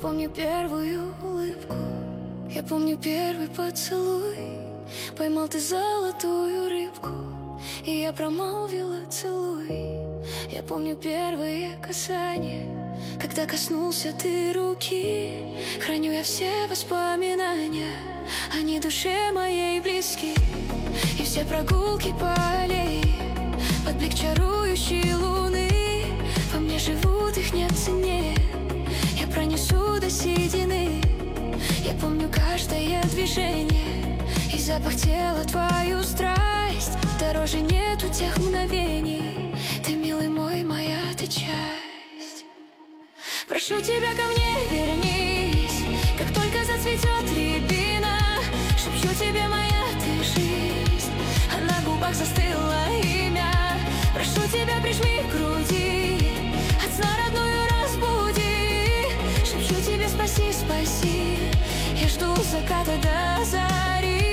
помню первую улыбку, я помню первый поцелуй. Поймал ты золотую рыбку, и я промолвила целуй. Я помню первые касания, когда коснулся ты руки. Храню я все воспоминания, они душе моей близки. И все прогулки по аллее под блик чарующей луны. Во мне живут, их нет цене, я пронесу до седины. Я помню каждое движение и запах тела, твою страсть. Дороже нету тех мгновений, ты, милый мой, моя ты часть. Прошу тебя, ко мне вернись, как только зацветет рябина. Шепчу тебе, моя ты жизнь, а на губах застыло имя. Прошу тебя, прижми к груди, от сна родную разбуди. Шепчу тебе, спаси, спаси, я жду заката до зари.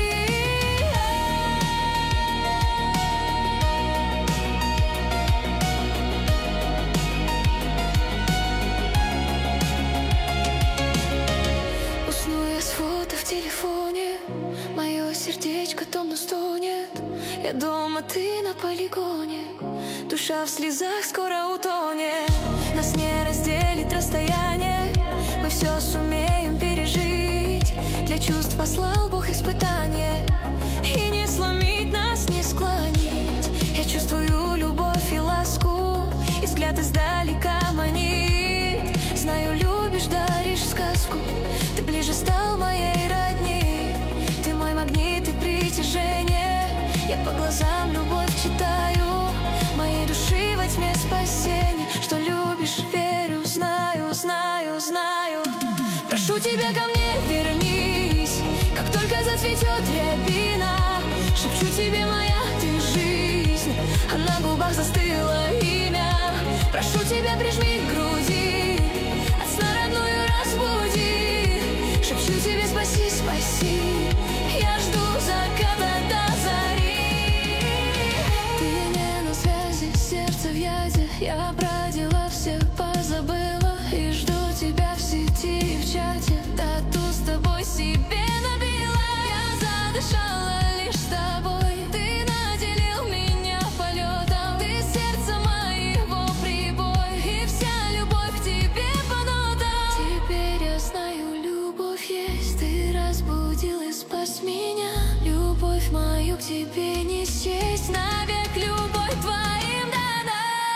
Усну я с фото в телефоне, мое сердечко томно стонет. Я дома, ты на полигоне, душа в слезах скоро утонет. Нас не разделит расстояние, мы все сумеем пережить. Для чувств послал Бог испытание, и не сломить нас, не склонить. Я чувствую любовь и ласку, и взгляд издалека манит. Знаю, любишь, даришь сказку, ты ближе стал моей родни. Ты мой магнит и притяжение, я по глазам любовь читаю. Моей души во тьме спасение, что любишь, верю, знаю, знаю, знаю. Прошу тебя, ко мне вернись, как только зацветет рябина. Шепчу тебе, моя ты жизнь, а на губах застыло имя. Прошу тебя, прижми к груди, от сна родную разбуди. Шепчу тебе, спаси, спаси, я жду заката до зари. Ты не на связи, сердце в яде, я бродила, все позабыла. И жду тебя в сети и в чате, тату с тобой себе набила. Я задышала лишь с тобой, ты наделил меня полетом. Ты сердце моего прибой, и вся любовь к тебе по нотам. Теперь я знаю, любовь есть, ты разбудил и спас меня. Любовь мою к тебе не счесть, навек любовь твоим дана.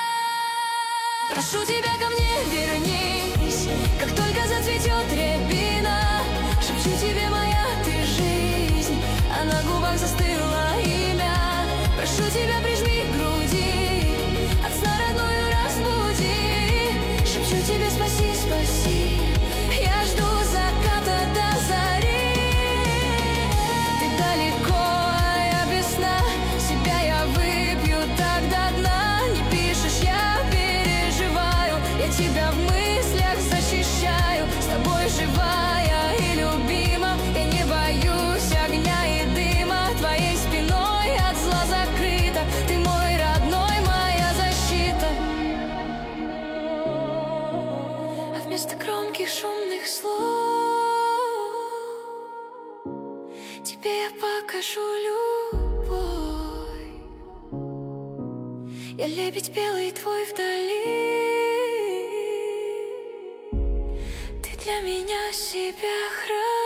Прошу тебя, ко мне вернись, как только зацветет рябина. Шепчу тебе, моя ты жизнь, а на губах застыло имя. Прошу тебя, прижми к груди, от сна родную разбуди. Шепчу тебе, спаси, спаси, я жду заката до зари. Ты далеко, а я без сна, себя я выпью так до дна. Не пишешь, я переживаю, я тебя в мыслях защищаю. С тобой живая и любима, я не боюсь огня и дыма. Твоей спиной от зла закрыта, ты мой родной, моя защита. А вместо громких шумных слов тебе я покажу любовь. Я лебедь белый твой вдали, ты для меня себя храни.